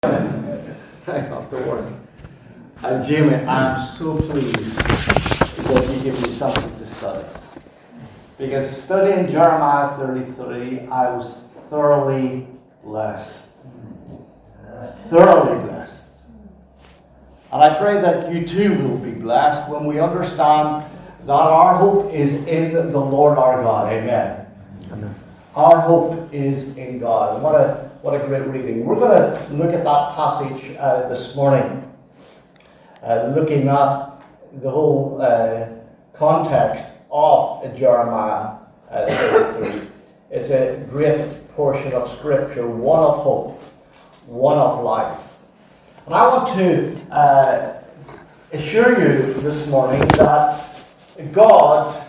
Afterward. Jimmy, I'm so pleased that you give me something to study. Because studying Jeremiah 33, I was thoroughly blessed. Thoroughly blessed. And I pray that you too will be blessed when we understand that our hope is in the Lord our God. Amen. Amen. Our hope is in God. And what a great reading. We're going to look at that passage this morning. Looking at the whole context of Jeremiah 33. It's a great portion of Scripture, one of hope, one of life. And I want to assure you this morning that God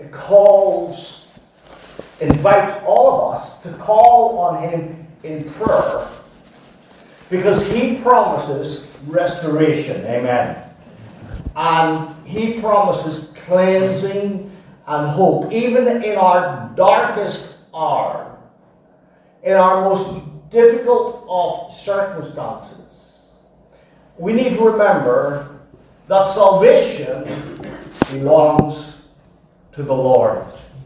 invites all of us to call on Him in prayer, because He promises restoration. Amen. And He promises cleansing and hope, even in our darkest hour, in our most difficult of circumstances. We need to remember that salvation belongs to the Lord.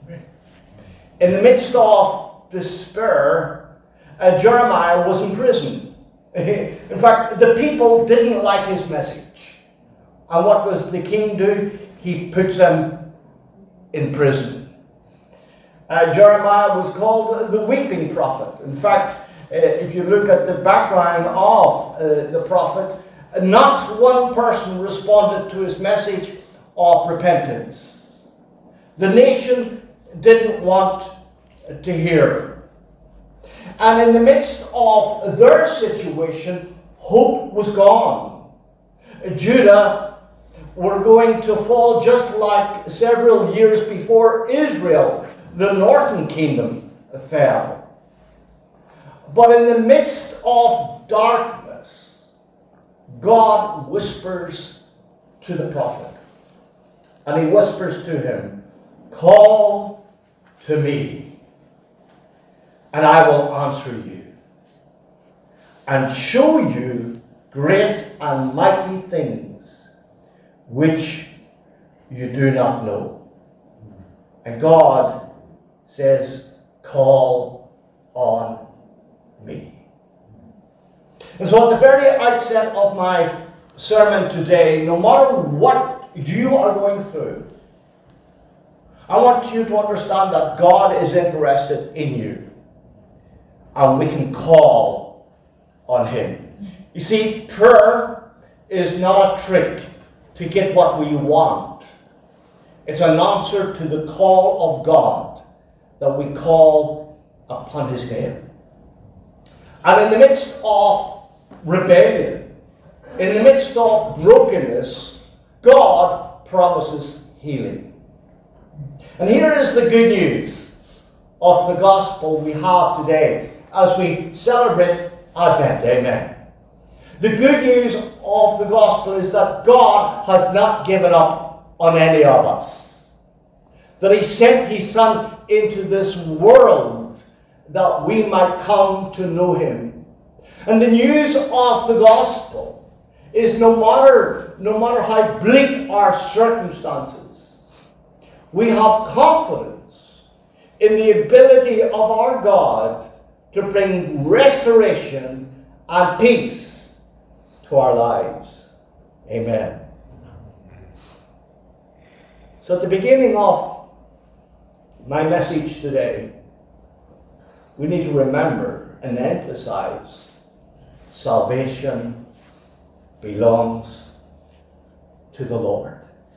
In the midst of despair, Jeremiah was in prison. In fact, the people didn't like his message. And what does the king do? He puts him in prison. Jeremiah was called the weeping prophet. In fact, if you look at the background of the prophet, not one person responded to his message of repentance. The nation didn't want to hear. And in the midst of their situation, hope was gone. Judah were going to fall just like several years before Israel, the northern kingdom, fell. But in the midst of darkness, God whispers to the prophet. And He whispers to him, "Call to me, and I will answer you, and show you great and mighty things which you do not know." And God says, "Call on me." And so at the very outset of my sermon today, no matter what you are going through, I want you to understand that God is interested in you. And we can call on Him. You see, prayer is not a trick to get what we want. It's an answer to the call of God that we call upon His name. And in the midst of rebellion, in the midst of brokenness, God promises healing. And here is the good news of the gospel we have today as we celebrate Advent. Amen. The good news of the gospel is that God has not given up on any of us. That He sent His Son into this world that we might come to know Him. And the news of the gospel is no matter how bleak our circumstances, we have confidence in the ability of our God to bring restoration and peace to our lives. Amen. So at the beginning of my message today, we need to remember and emphasize salvation belongs to the Lord.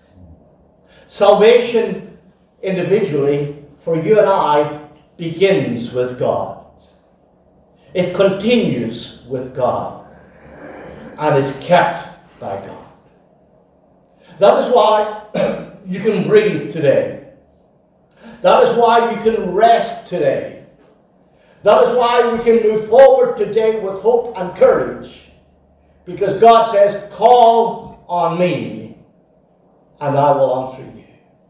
Salvation individually for you and I begins with God. It continues with God and is kept by God. That is why you can breathe today. That is why you can rest today. That is why we can move forward today with hope and courage. Because God says, "Call on me, and I will answer you."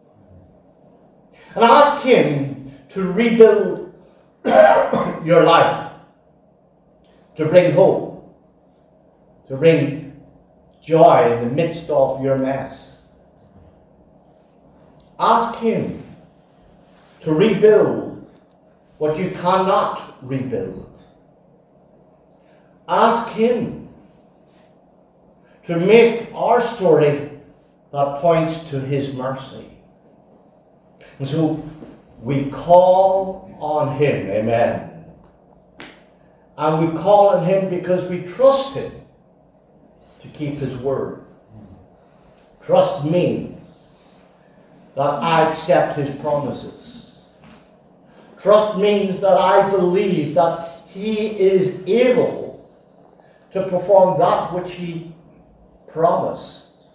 And ask Him to rebuild your life, to bring hope, to bring joy in the midst of your mess. Ask Him to rebuild what you cannot rebuild. Ask Him to make our story that points to His mercy. And so we call on Him, amen. And we call on Him because we trust Him to keep His word. Trust means that I accept His promises. Trust means that I believe that He is able to perform that which He promised.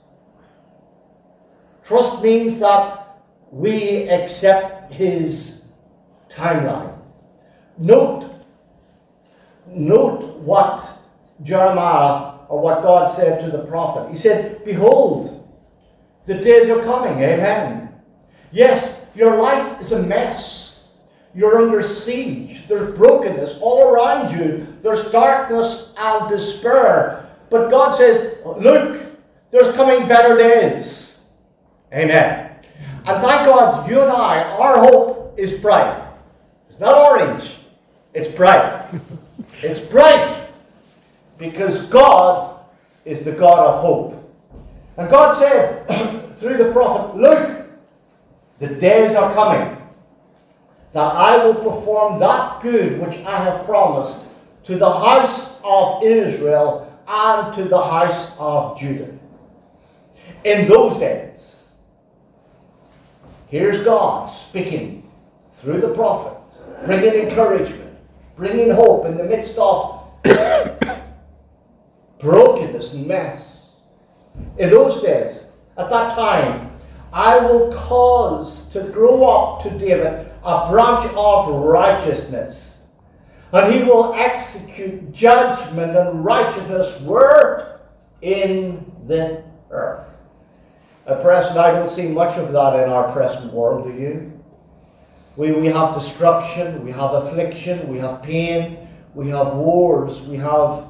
Trust means that we accept His timeline. Note what Jeremiah, or what God said to the prophet. He said, behold, the days are coming, amen. Yes, your life is a mess. You're under siege. There's brokenness all around you. There's darkness and despair. But God says, look, there's coming better days. Amen. And thank God, you and I, our hope is bright. It's not orange. It's bright. It's bright. Because God is the God of hope. And God said through the prophet, look, the days are coming that I will perform that good which I have promised to the house of Israel and to the house of Judah. In those days, here's God speaking through the prophet, bringing encouragement, bringing hope in the midst of brokenness and mess. In those days, at that time, I will cause to grow up to David a branch of righteousness, and he will execute judgment and righteousness where in the earth. At present, I don't see much of that in our present world, do you? We have destruction, we have affliction, we have pain, we have wars, we have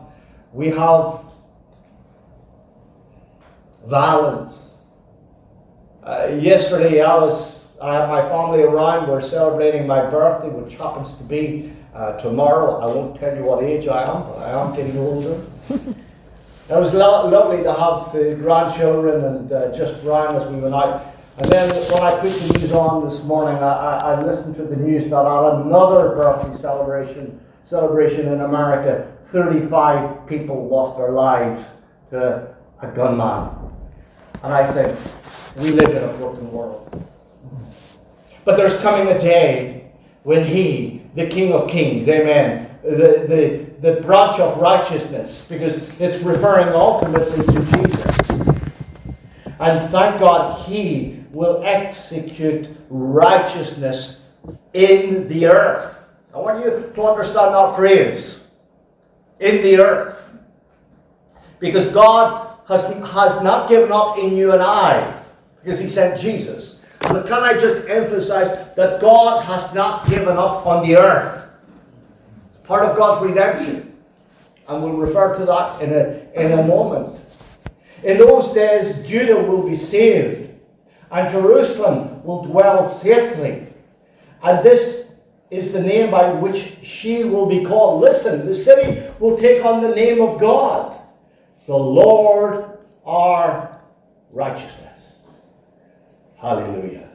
violence. Yesterday I had my family around. We're celebrating my birthday, which happens to be tomorrow. I won't tell you what age I am, but I am getting older. It was lovely to have the grandchildren and just ran as we went out. And then when I put the news on this morning, I listened to the news that at another birthday celebration in America, 35 people lost their lives to a gunman. And I think we live in a broken world. But there's coming a day when He, the King of Kings, amen, the branch of righteousness, because it's referring ultimately to Jesus. And thank God He will execute righteousness in the earth. I want you to understand that phrase. In the earth. Because God has not given up in you and I, because He sent Jesus. And can I just emphasize that God has not given up on the earth. It's part of God's redemption. And we'll refer to that in a moment. In those days, Judah will be saved, and Jerusalem will dwell safely. And this is the name by which she will be called. Listen, the city will take on the name of God, the Lord our righteousness. Hallelujah.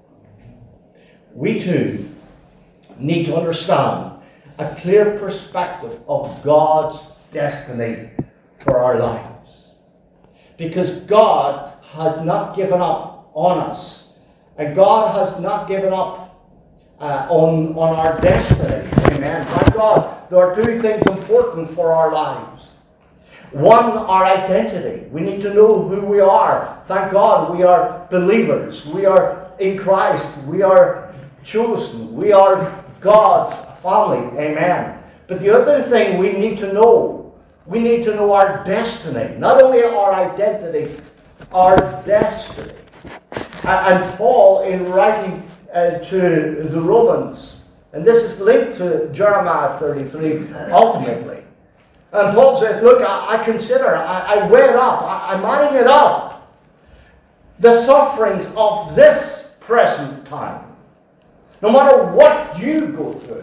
We too need to understand a clear perspective of God's destiny for our lives. Because God has not given up on us. And God has not given up on our destiny. Amen. Thank God. There are two things important for our lives. One, our identity. We need to know who we are. Thank God we are believers. We are in Christ. We are chosen. We are God's family. Amen. But the other thing we need to know our destiny. Not only our identity, our destiny. And Paul, in writing to the Romans, and this is linked to Jeremiah 33 ultimately, And Paul says, look, I consider, I weigh it up, I'm adding it up. The sufferings of this present time, no matter what you go through,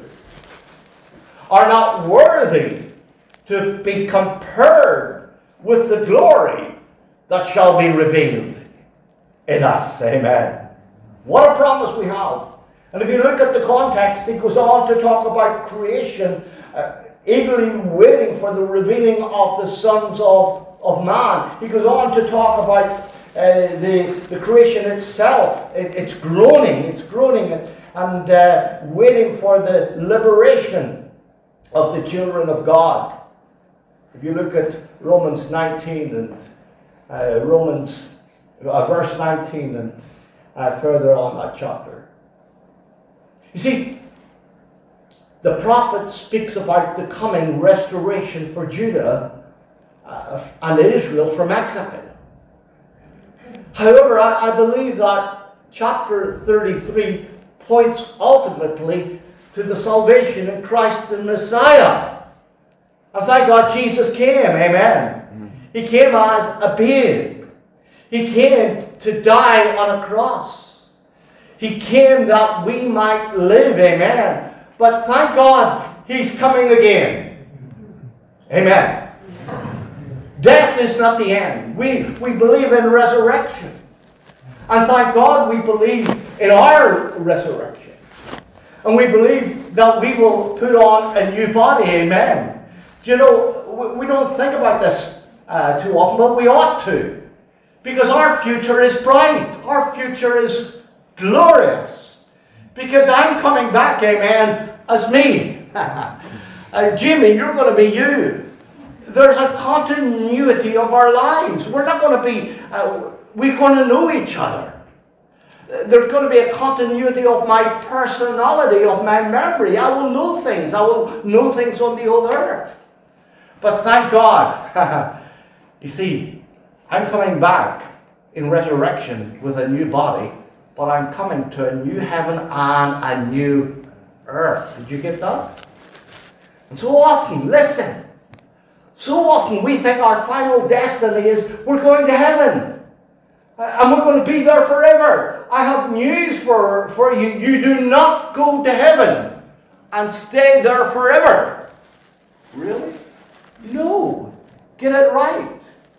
are not worthy to be compared with the glory that shall be revealed in us. Amen. What a promise we have. And if you look at the context, it goes on to talk about creation, eagerly waiting for the revealing of the sons of man. He goes on to talk about the creation itself. It's groaning and waiting for the liberation of the children of God. If you look at Romans 19 and verse 19 and further on that chapter. You see, the prophet speaks about the coming restoration for Judah and Israel from exile. However, I believe that chapter 33 points ultimately to the salvation in Christ the Messiah. And thank God Jesus came, amen. He came as a babe. He came to die on a cross. He came that we might live, amen. But thank God He's coming again. Amen. Death is not the end. We believe in resurrection. And thank God we believe in our resurrection. And we believe that we will put on a new body, amen. You know, we don't think about this too often, but we ought to. Because our future is bright. Our future is glorious. Because I'm coming back, amen, as me. Jimmy, you're going to be you. There's a continuity of our lives. We're not going to be, we're going to know each other. There's going to be a continuity of my personality, of my memory. I will know things. I will know things on the old earth. But thank God, you see, I'm coming back in resurrection with a new body, but I'm coming to a new heaven and a new earth. Did you get that? And so often, listen, so often we think our final destiny is we're going to heaven. And we're going to be there forever. I have news for you. You do not go to heaven and stay there forever. Really? No. Get it right.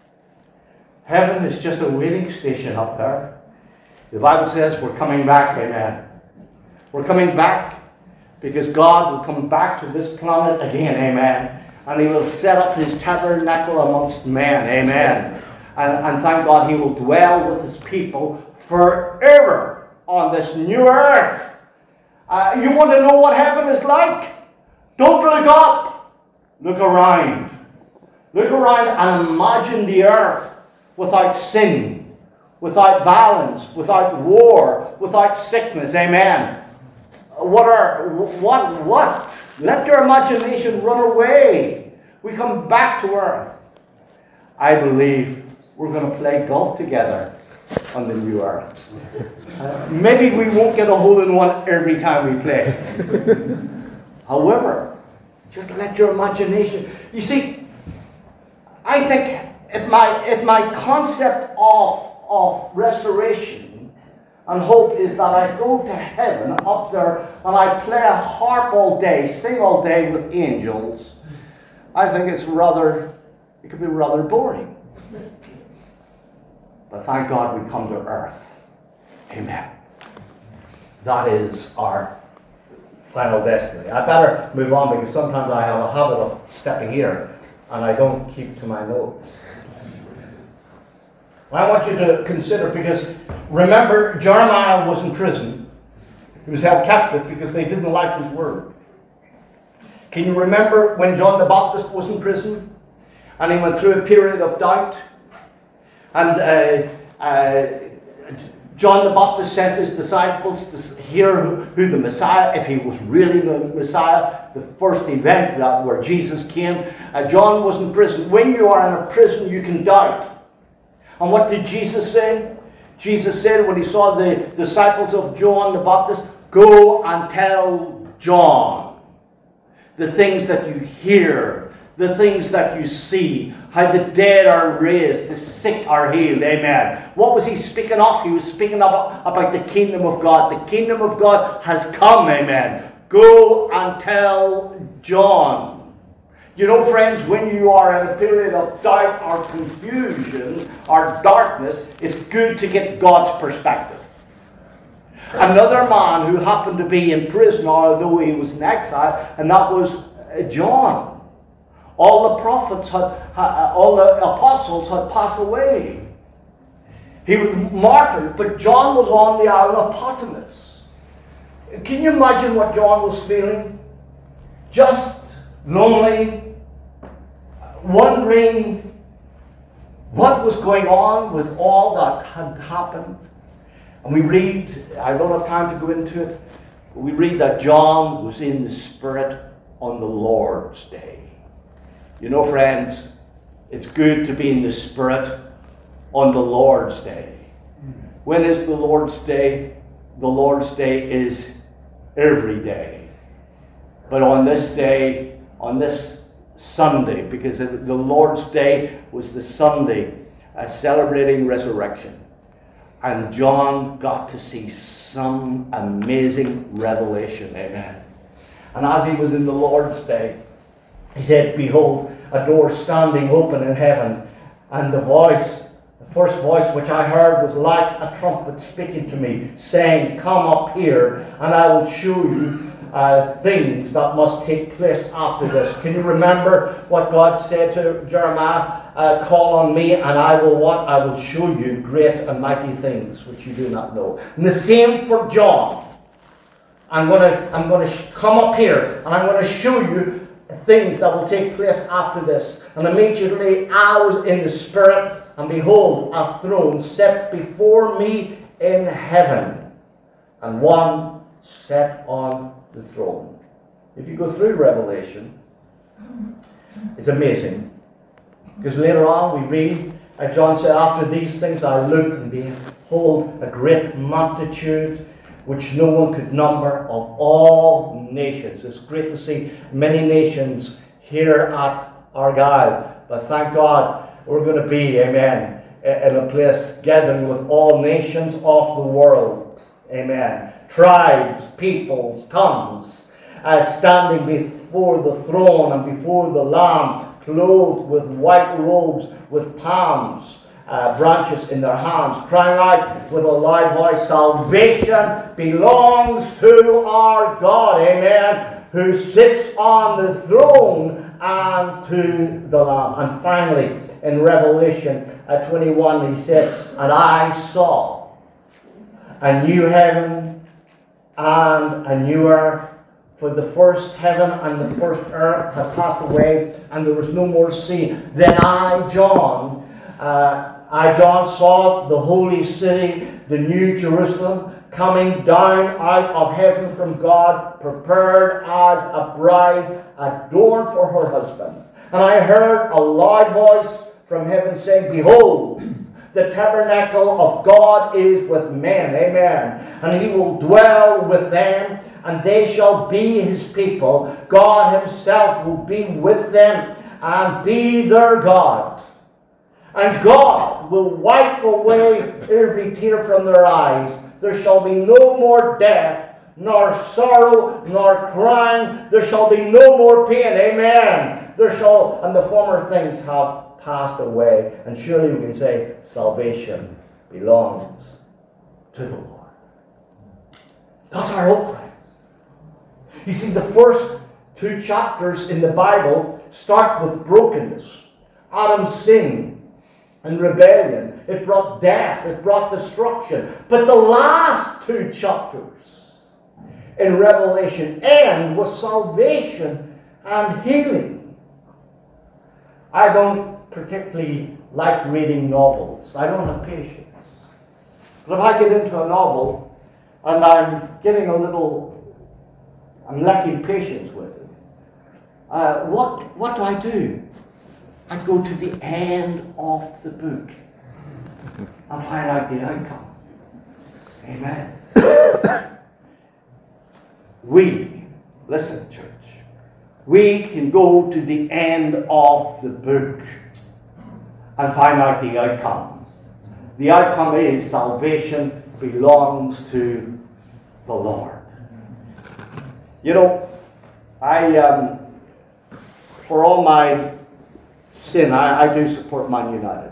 Heaven is just a waiting station up there. The Bible says we're coming back, amen. We're coming back because God will come back to this planet again, amen. And He will set up His tabernacle amongst men, amen. And thank God He will dwell with His people forever on this new earth. You want to know what heaven is like? Don't look up. Look around. Look around and imagine the earth without sin, without violence, without war, without sickness. Amen. What? Let your imagination run away. We come back to earth. I believe we're going to play golf together on the new earth. Maybe we won't get a hole in one every time we play. However, just let your imagination. You see, I think if my concept of restoration and hope is that I go to heaven up there and I play a harp all day, sing all day with angels, I think it could be rather boring. But thank God we come to earth. Amen. That is our final destiny. I better move on because sometimes I have a habit of stepping here and I don't keep to my notes. I want you to consider, because remember, Jeremiah was in prison. He was held captive because they didn't like his word. Can you remember when John the Baptist was in prison and he went through a period of doubt? And John the Baptist sent his disciples to hear who the Messiah, if he was really the Messiah, the first event where Jesus came. John was in prison. When you are in a prison, you can doubt. And what did Jesus say? Jesus said when he saw the disciples of John the Baptist, go and tell John the things that you hear the things that you see, how the dead are raised, the sick are healed. Amen. What was he speaking of? He was speaking about the kingdom of God. The kingdom of God has come. Amen. Go and tell John. You know, friends, when you are in a period of doubt or confusion or darkness, it's good to get God's perspective. Another man who happened to be in prison, although he was in exile, and that was John. All the prophets all the apostles had passed away. He was martyred, but John was on the island of Patmos. Can you imagine what John was feeling? Just lonely, wondering what was going on with all that had happened. And we read, I don't have time to go into it, but we read that John was in the Spirit on the Lord's day. You know, friends, it's good to be in the Spirit on the Lord's day. When is the Lord's day? The Lord's day is every day. But on this day, on this Sunday, because the Lord's day was the Sunday celebrating resurrection. And John got to see some amazing revelation. Amen. And as he was in the Lord's day, he said, behold, a door standing open in heaven. And the first voice which I heard was like a trumpet speaking to me, saying, come up here, and I will show you things that must take place after this. Can you remember what God said to Jeremiah? Call on me, and I will what? I will show you great and mighty things which you do not know. And the same for John. I'm going to come up here, and I'm going to show you things that will take place after this. And immediately I was in the Spirit, and behold, a throne set before me in heaven, and one sat on the throne. If you go through Revelation, it's amazing. Because later on we read, as John said, after these things I looked, and behold, a great multitude, which no one could number, of all nations. It's great to see many nations here at Argyle. But thank God we're going to be, amen, in a place gathering with all nations of the world. Amen. Tribes, peoples, tongues, standing before the throne and before the Lamb, clothed with white robes, with palms, branches in their hands, crying out with a loud voice, salvation belongs to our God, amen, who sits on the throne, and to the Lamb. And finally, in Revelation 21, he said, and I saw a new heaven and a new earth, for the first heaven and the first earth had passed away, and there was no more sea. Then I, John, saw the holy city, the new Jerusalem, coming down out of heaven from God, prepared as a bride adorned for her husband. And I heard a loud voice from heaven saying, behold, the tabernacle of God is with men, amen, and he will dwell with them, and they shall be his people. God himself will be with them and be their God. And God will wipe away every tear from their eyes. There shall be no more death, nor sorrow, nor crying. There shall be no more pain. Amen. And the former things have passed away. And surely we can say, salvation belongs to the Lord. That's our hope, friends. You see, the first 2 chapters in the Bible start with brokenness. Adam's sin and rebellion. It brought death. It brought destruction. But the last 2 chapters in Revelation end with salvation and healing. I don't particularly like reading novels. I don't have patience. But if I get into a novel and I'm lacking patience with it, what do? I go to the end of the book and find out the outcome. Amen. Listen, church, We can go to the end of the book and find out the outcome. The outcome is salvation belongs to the Lord. You know, for all my sin, I do support Man United.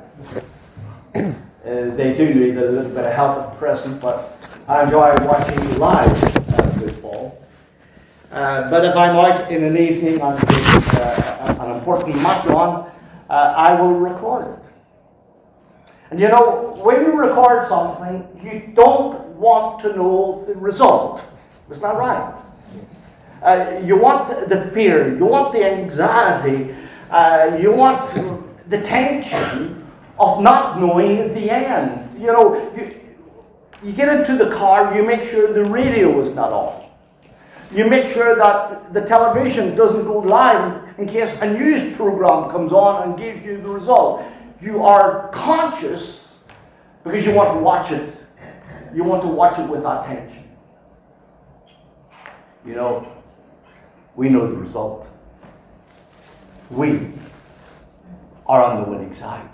They do need a little bit of help at present, but I enjoy watching live football. But if I'm out in an evening and there's an important match on, I will record it. And you know, when you record something, you don't want to know the result. Isn't that right? You want the fear, you want the anxiety, you want the tension of not knowing the end. You know, you get into the car, you make sure the radio is not on. You make sure that the television doesn't go live in case a news program comes on and gives you the result. You are conscious because you want to watch it. You want to watch it with attention. You know, we know the result. We are on the winning side.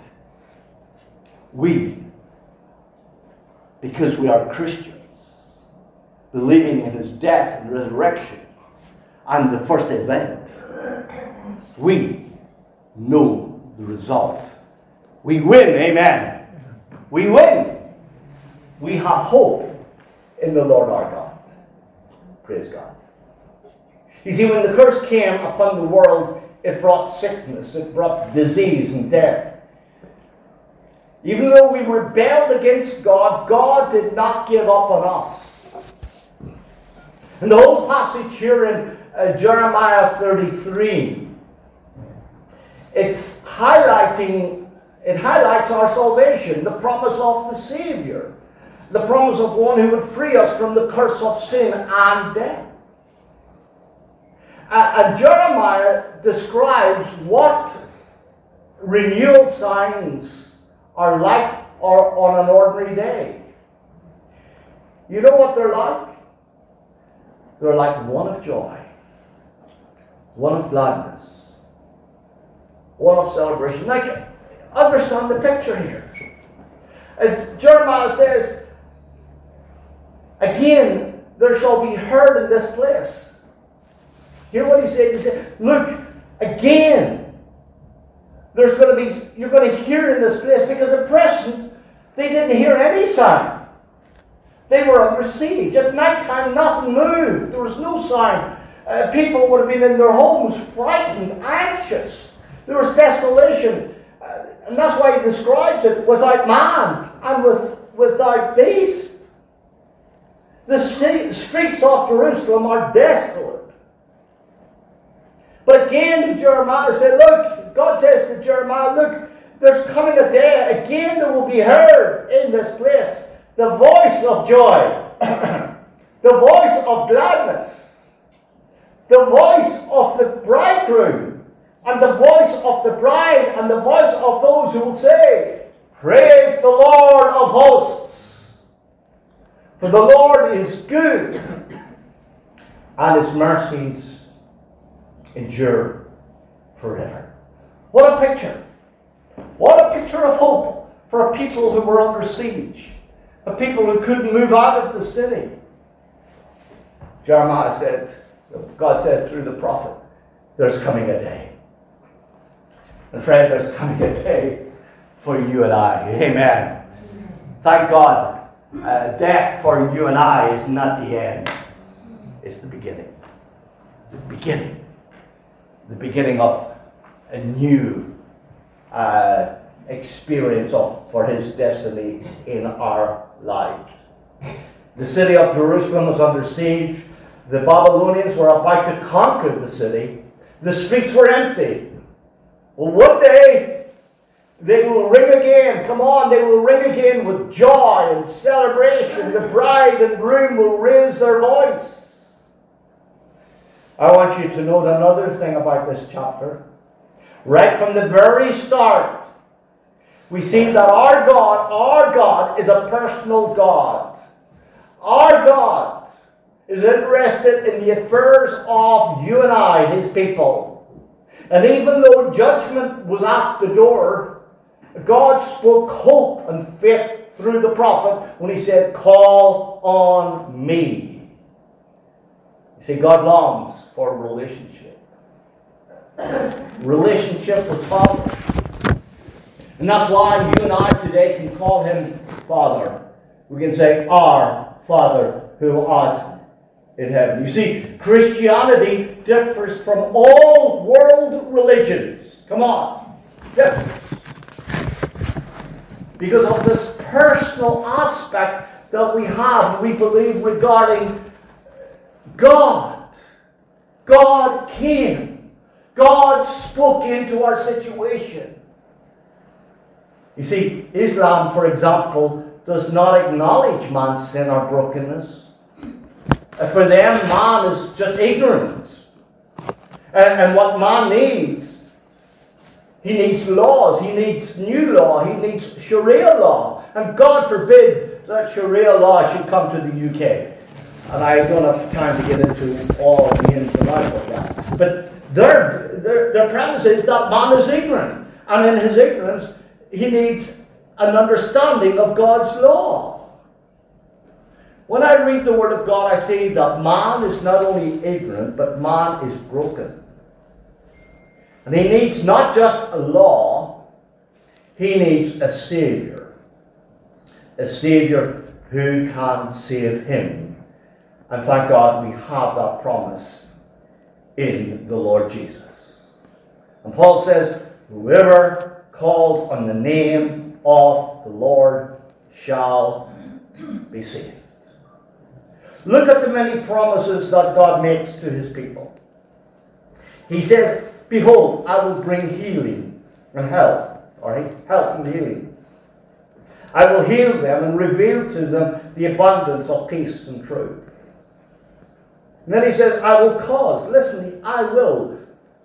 We, because we are Christians, believing in his death and resurrection and the first event, we know the result. We win, amen. We win. We have hope in the Lord our God. Praise God. You see, when the curse came upon the world, it brought sickness, it brought disease and death. Even though we rebelled against God, God did not give up on us. And the whole passage here in Jeremiah 33, it highlights our salvation, the promise of the Savior, the promise of one who would free us from the curse of sin and death. And Jeremiah describes what renewal signs are like or on an ordinary day. You know what they're like? They're like one of joy, one of gladness, one of celebration. Like, understand the picture here. Jeremiah says, again, there shall be heard in this place. Hear what he said? He said, look, again, you're going to hear in this place, because at present, they didn't hear any sound. They were under siege. At night time, nothing moved. There was no sound. People would have been in their homes, frightened, anxious. There was desolation. And that's why he describes it without man and without beast. The streets of Jerusalem are desolate. But again, Jeremiah said, look, God says to Jeremiah, look, there's coming a day, again there will be heard in this place the voice of joy, the voice of gladness, the voice of the bridegroom, and the voice of the bride, and the voice of those who will say, praise the Lord of hosts. For the Lord is good, and his mercies endure forever. What a picture. What a picture of hope for a people who were under siege. A people who couldn't move out of the city. Jeremiah said, God said through the prophet, there's coming a day. And friend, there's coming a day for you and I. Amen. Thank God. Death for you and I is not the end. It's the beginning. The beginning. The beginning of a new experience for his destiny in our lives. The city of Jerusalem was under siege. The Babylonians were about to conquer the city. The streets were empty. Well, one day they will ring again. Come on, they will ring again with joy and celebration. The bride and groom will raise their voice. I want you to note another thing about this chapter. Right from the very start, we see that our God is a personal God. Our God is interested in the affairs of you and I, his people. And even though judgment was at the door, God spoke hope and faith through the prophet when he said, call on me. You see, God longs for a relationship. Relationship with Father. And that's why you and I today can call him Father. We can say, Our Father who art in heaven. You see, Christianity differs from all world religions. Come on. Differs. Because of this personal aspect that we have, we believe, regarding God. God came. God spoke into our situation. You see, Islam, for example, does not acknowledge man's sin or brokenness. For them, man is just ignorant. And what man needs, he needs laws, he needs new law, he needs Sharia law. And God forbid that Sharia law should come to the UK. And I don't have time to get into all the ins and outs of that. But their premise is that man is ignorant. And in his ignorance, he needs an understanding of God's law. When I read the Word of God, I see that man is not only ignorant, but man is broken. And he needs not just a law, he needs a Savior. A Savior who can save him. And thank God we have that promise in the Lord Jesus. And Paul says, whoever calls on the name of the Lord shall be saved. Look at the many promises that God makes to his people. He says, behold, I will bring healing and health, or health and healing. I will heal them and reveal to them the abundance of peace and truth. And then he says, I will cause, listen, I will.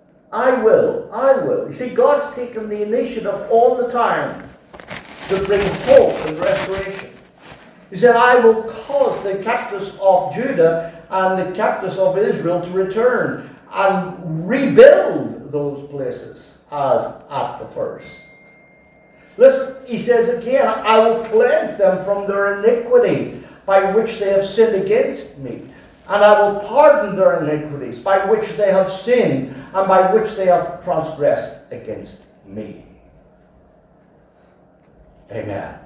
You see, God's taken the initiative all the time to bring hope and restoration. He said, I will cause the captives of Judah and the captives of Israel to return and rebuild those places as at the first. Listen, he says again, I will cleanse them from their iniquity by which they have sinned against me. And I will pardon their iniquities by which they have sinned and by which they have transgressed against me. Amen.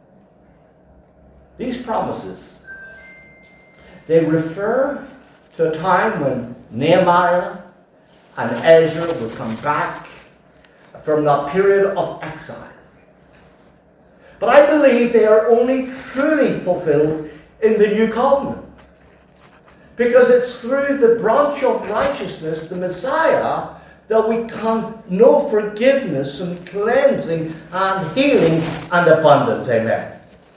These promises, they refer to a time when Nehemiah and Ezra would come back from that period of exile. But I believe they are only truly fulfilled in the New Covenant. Because it's through the branch of righteousness, the Messiah, that we can know forgiveness and cleansing and healing and abundance. Amen.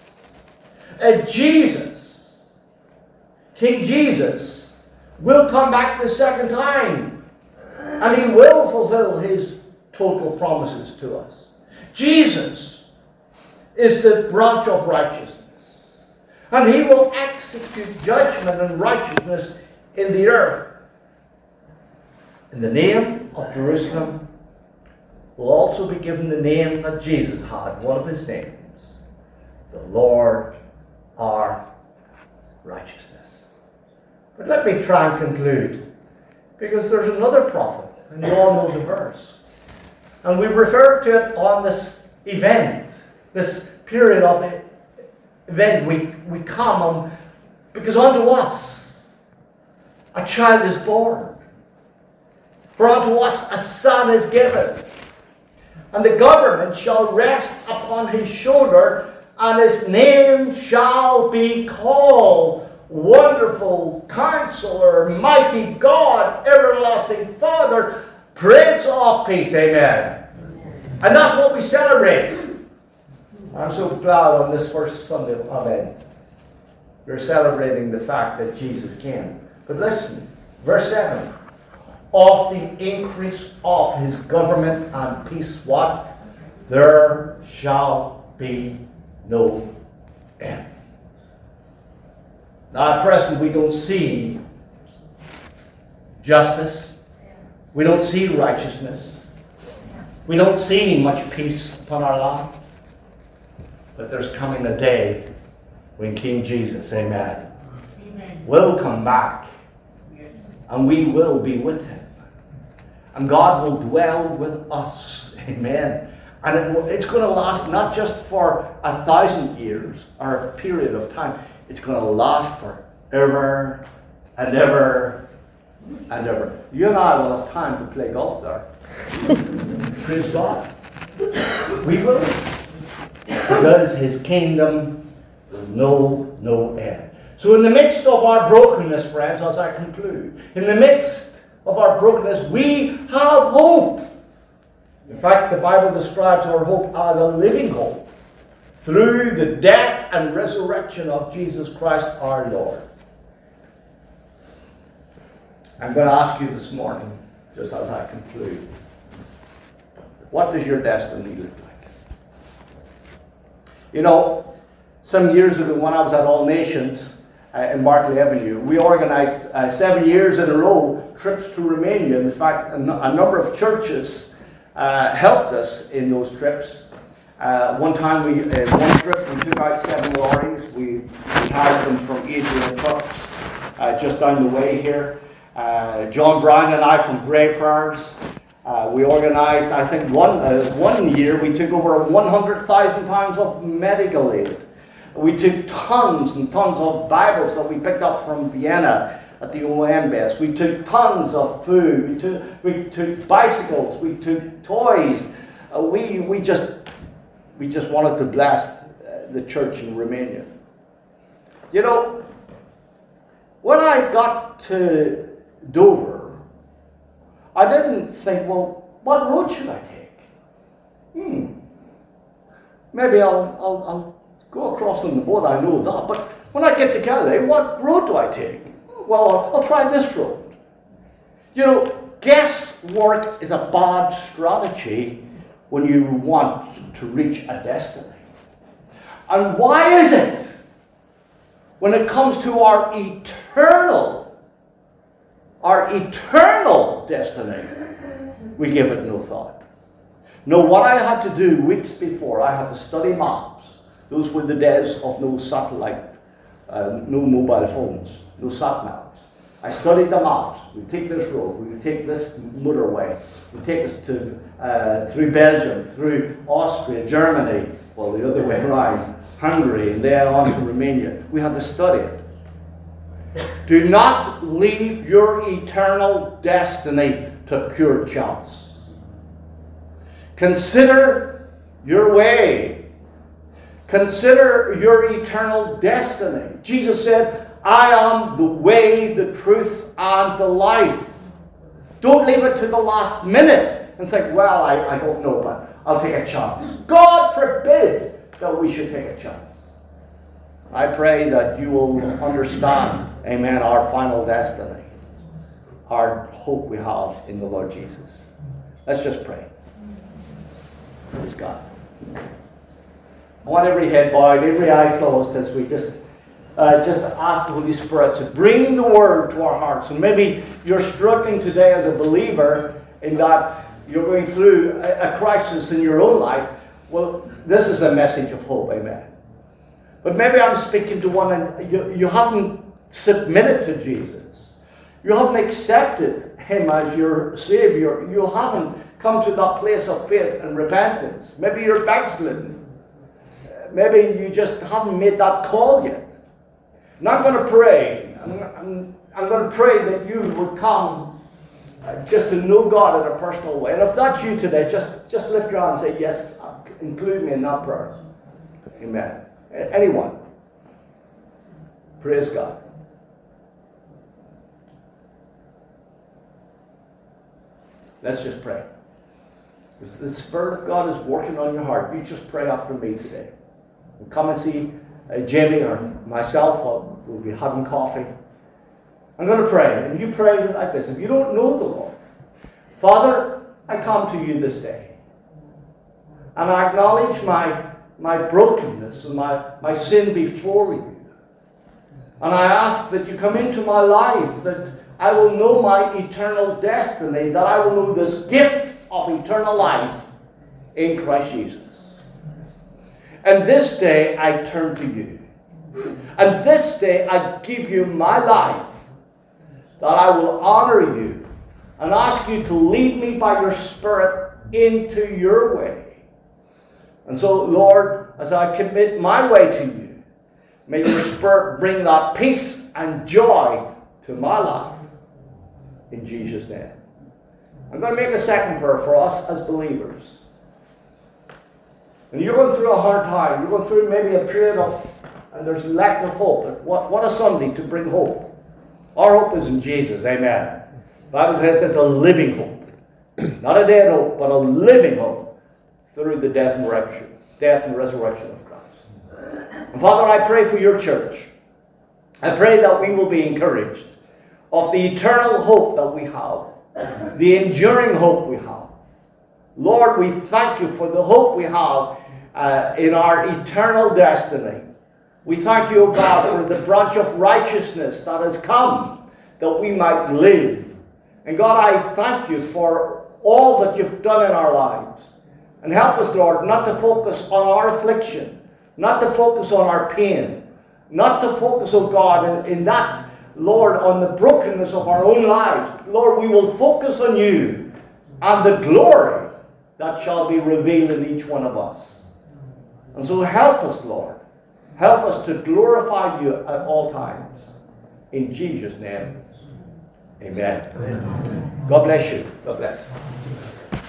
Jesus, King Jesus, will come back the second time. And he will fulfill his total promises to us. Jesus is the branch of righteousness. And he will execute judgment and righteousness in the earth. In the name of Jerusalem will also be given the name that Jesus had, one of his names, the Lord our righteousness. But let me try and conclude, because there's another prophet, and you all know the verse. And we refer to it on this event, this period of event we come on, because unto us a child is born. For unto us a son is given. And the government shall rest upon his shoulder, and his name shall be called Wonderful Counselor, Mighty God, Everlasting Father, Prince of Peace. Amen. And that's what we celebrate. I'm so glad on this first Sunday of Advent we're celebrating the fact that Jesus came. But listen, verse 7. Of the increase of his government and peace, what? There shall be no end. Now, at present, we don't see justice. We don't see righteousness. We don't see much peace upon our land. But there's coming a day when King Jesus, amen, will come back. And we will be with him. And God will dwell with us. Amen. And it's going to last not just for 1,000 years or a period of time. It's going to last forever and ever and ever. You and I will have time to play golf there. Praise God. We will. Because his kingdom will know no end. So in the midst of our brokenness, friends, as I conclude, in the midst of our brokenness, we have hope. In fact, the Bible describes our hope as a living hope through the death and resurrection of Jesus Christ our Lord. I'm going to ask you this morning, just as I conclude, what does your destiny look like? You know, some years ago when I was at All Nations in Barclay Avenue, we organized 7 years in a row trips to Romania. In fact, a number of churches helped us in those trips. One time, one trip, we took out 7 lorries. We hired them from Adrian Trucks, just down the way here. John Brown and I from Greyfriars. We organized, I think, one year we took over 100,000 pounds of medical aid. We took tons and tons of Bibles that we picked up from Vienna at the OM base. We took tons of food. We took bicycles. We took toys. We just wanted to bless the church in Romania. You know, when I got to Dover, I didn't think, well, what road should I take? Maybe I'll go across on the boat, I know that. But when I get to Calais, what road do I take? Well, I'll try this road. You know, guesswork is a bad strategy when you want to reach a destiny. And why is it, when it comes to our eternal destiny, we give it no thought? No, what I had to do weeks before, I had to study maps. Those were the days of no satellite, no mobile phones, no sat-navs. I studied the maps. We take this road, we take this motorway, we take us to through Belgium, through Austria, Germany, well, the other way around, Hungary, and then on to Romania. We had to study it. Do not leave your eternal destiny to pure chance. Consider your way. Consider your eternal destiny. Jesus said, I am the way, the truth, and the life. Don't leave it to the last minute and think, well, I don't know, but I'll take a chance. God forbid that we should take a chance. I pray that you will understand, amen, our final destiny, our hope we have in the Lord Jesus. Let's just pray. Praise God. I want every head bowed, every eye closed, as we just ask the Holy Spirit to bring the Word to our hearts. And maybe you're struggling today as a believer in that you're going through a crisis in your own life. Well, this is a message of hope, amen. But maybe I'm speaking to one and you haven't submitted to Jesus. You haven't accepted Him as your Savior. You haven't come to that place of faith and repentance. Maybe you're backslidden. Maybe you just haven't made that call yet. And I'm going to pray. I'm going to pray that you would come just to know God in a personal way. And if that's you today, just lift your hand and say, yes, include me in that prayer. Amen. Anyone? Praise God. Let's just pray. If the Spirit of God is working on your heart, you just pray after me today. And come and see Jamie or myself. We'll be having coffee. I'm going to pray, and you pray like this. If you don't know the Lord, Father, I come to you this day. And I acknowledge my brokenness and my sin before you. And I ask that you come into my life, that I will know my eternal destiny, that I will know this gift of eternal life in Christ Jesus. And this day I turn to you. And this day I give you my life, that I will honor you and ask you to lead me by your Spirit into your way. And so, Lord, as I commit my way to you, may your Spirit bring that peace and joy to my life. In Jesus' name. I'm going to make a second prayer for us as believers. And you're going through a hard time. You're going through maybe a period of, and there's lack of hope. What a Sunday to bring hope. Our hope is in Jesus. Amen. The Bible says it's a living hope. Not a dead hope, but a living hope through the death and resurrection of Christ. And Father, I pray for your church. I pray that we will be encouraged of the eternal hope that we have, the enduring hope we have. Lord, we thank you for the hope we have in our eternal destiny. We thank you, O God, for the branch of righteousness that has come that we might live. And God, I thank you for all that you've done in our lives. And help us, Lord, not to focus on our affliction, not to focus on our pain, not to focus, oh God, in that, Lord, on the brokenness of our own lives. Lord, we will focus on you and the glory that shall be revealed in each one of us. And so help us, Lord. Help us to glorify you at all times. In Jesus' name, amen. God bless you. God bless.